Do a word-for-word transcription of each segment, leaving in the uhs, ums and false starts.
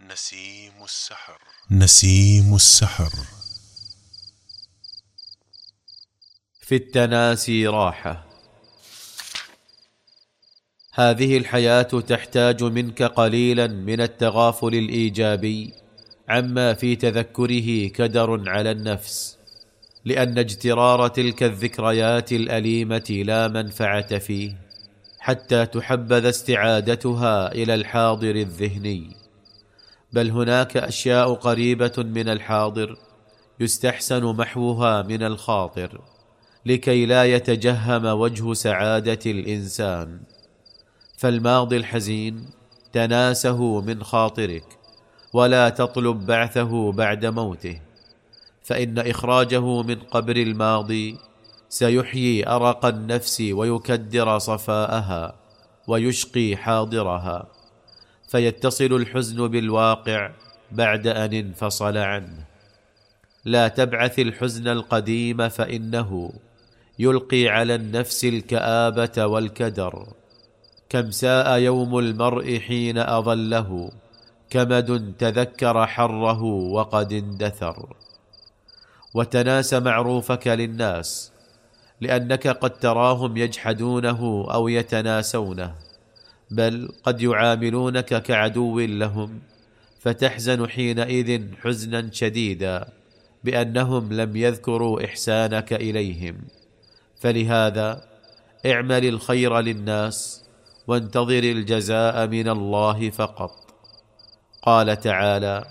نسيم السحر نسيم السحر. في التناسي راحة. هذه الحياة تحتاج منك قليلا من التغافل الإيجابي عما في تذكره كدر على النفس، لأن اجترار تلك الذكريات الأليمة لا منفعة فيه حتى تحبذ استعادتها إلى الحاضر الذهني، بل هناك أشياء قريبة من الحاضر يستحسن محوها من الخاطر لكي لا يتجهم وجه سعادة الإنسان. فالماضي الحزين تناسه من خاطرك، ولا تطلب بعثه بعد موته، فإن إخراجه من قبر الماضي سيحيي أرق النفس ويكدر صفاءها ويشقي حاضرها، فيتصل الحزن بالواقع بعد أن انفصل عنه. لا تبعث الحزن القديم فإنه يلقي على النفس الكآبة والكدر. كم ساء يوم المرء حين أظله كمد تذكر حره وقد اندثر. وتناس معروفك للناس، لأنك قد تراهم يجحدونه أو يتناسونه، بل قد يعاملونك كعدو لهم، فتحزن حينئذ حزنا شديدا بأنهم لم يذكروا إحسانك إليهم. فلهذا اعمل الخير للناس وانتظر الجزاء من الله فقط. قال تعالى: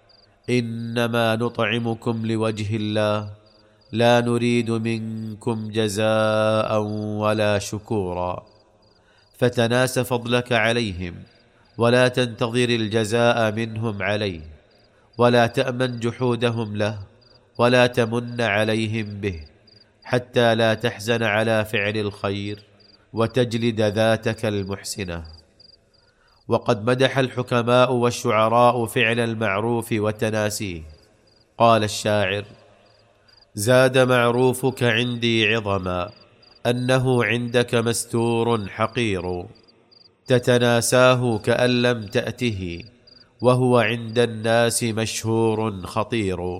إنما نطعمكم لوجه الله لا نريد منكم جزاء ولا شكورا. فتناس فضلك عليهم ولا تنتظر الجزاء منهم عليه، ولا تأمن جحودهم له، ولا تمن عليهم به، حتى لا تحزن على فعل الخير وتجلد ذاتك المحسنة. وقد مدح الحكماء والشعراء فعل المعروف وتناسيه. قال الشاعر: زاد معروفك عندي عظما أنه عندك مستور حقير، تتناساه كأن لم تأته وهو عند الناس مشهور خطير.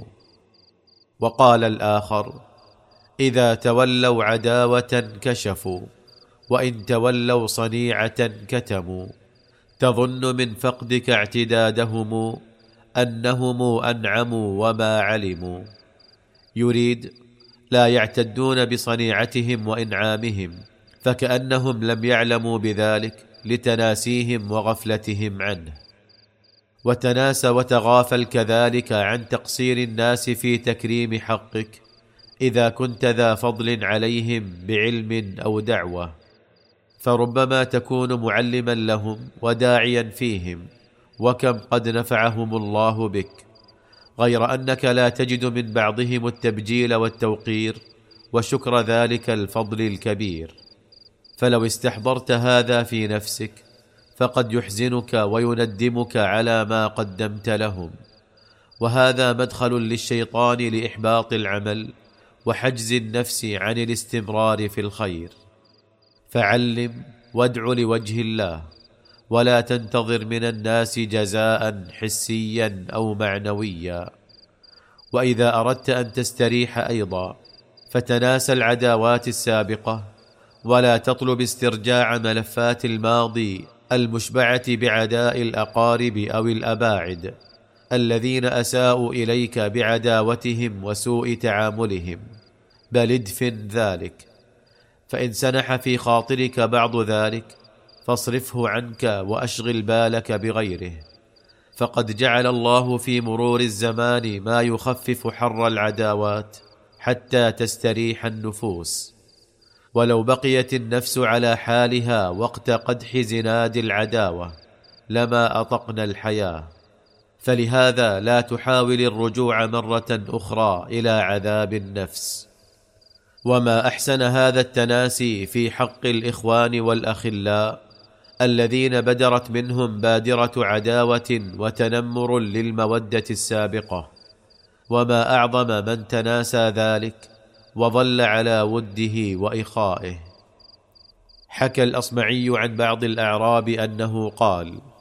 وقال الآخر: إذا تولوا عداوة كشفوا، وإن تولوا صنيعة كتموا، تظن من فقدك اعتدادهم أنهم أنعموا وما علموا. يريد لا يعتدون بصنيعتهم وإنعامهم، فكأنهم لم يعلموا بذلك لتناسيهم وغفلتهم عنه. وتناسى وتغافل كذلك عن تقصير الناس في تكريم حقك إذا كنت ذا فضل عليهم بعلم أو دعوة، فربما تكون معلما لهم وداعيا فيهم، وكم قد نفعهم الله بك، غير أنك لا تجد من بعضهم التبجيل والتوقير وشكر ذلك الفضل الكبير. فلو استحضرت هذا في نفسك فقد يحزنك ويندمك على ما قدمت لهم، وهذا مدخل للشيطان لإحباط العمل وحجز النفس عن الاستمرار في الخير. فعلم وادع لوجه الله، ولا تنتظر من الناس جزاء حسيا أو معنويا. وإذا أردت أن تستريح أيضا فتناسى العداوات السابقة، ولا تطلب استرجاع ملفات الماضي المشبعة بعداء الأقارب أو الأباعد الذين أساءوا إليك بعداوتهم وسوء تعاملهم، بل ادفن ذلك. فإن سنح في خاطرك بعض ذلك فاصرفه عنك وأشغل بالك بغيره، فقد جعل الله في مرور الزمان ما يخفف حر العداوات حتى تستريح النفوس. ولو بقيت النفس على حالها وقت قدح زناد العداوة لما أطقنا الحياة. فلهذا لا تحاول الرجوع مرة أخرى إلى عذاب النفس. وما أحسن هذا التناسي في حق الإخوان والأخلاء الذين بدرت منهم بادرة عداوة وتنمر للمودة السابقة، وما أعظم من تناسى ذلك وظل على وده وإخائه. حكى الأصمعي عن بعض الأعراب أنه قال: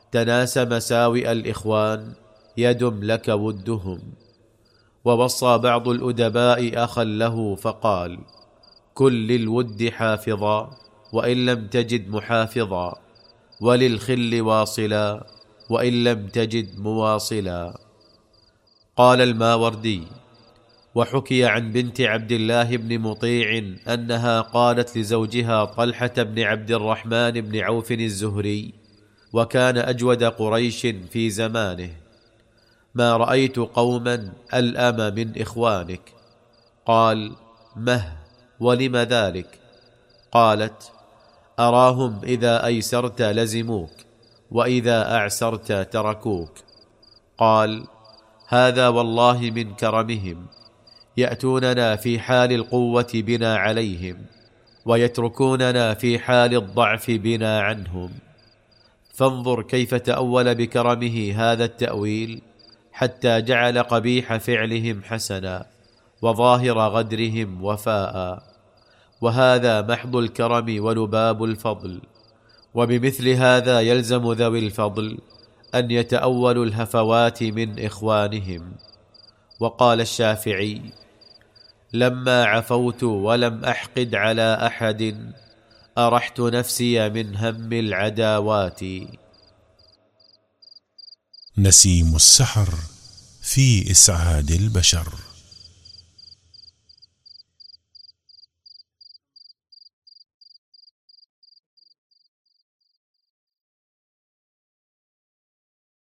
تناس مساوئ الإخوان يدم لك ودهم. ووصى بعض الأدباء أخا له فقال: كن للود حافظا وإن لم تجد محافظا، وللخل واصلا وإن لم تجد مواصلا. قال الماوردي: وحكي عن بنت عبد الله بن مطيع أنها قالت لزوجها طلحة بن عبد الرحمن بن عوف الزهري، وكان أجود قريش في زمانه: ما رأيت قوما ألأم من إخوانك. قال: مه، ولم ذلك؟ قالت: أراهم إذا أيسرت لزموك، وإذا أعسرت تركوك. قال: هذا والله من كرمهم، يأتوننا في حال القوة بنا عليهم، ويتركوننا في حال الضعف بنا عنهم. فانظر كيف تأول بكرمه هذا التأويل، حتى جعل قبيح فعلهم حسنا، وظاهر غدرهم وفاء. وهذا محض الكرم ولباب الفضل. وبمثل هذا يلزم ذوي الفضل أن يتأولوا الهفوات من إخوانهم. وقال الشافعي: لما عفوت ولم أحقد على أحد، أرحت نفسي من هم العداوات. نسيم السحر في إسعاد البشر.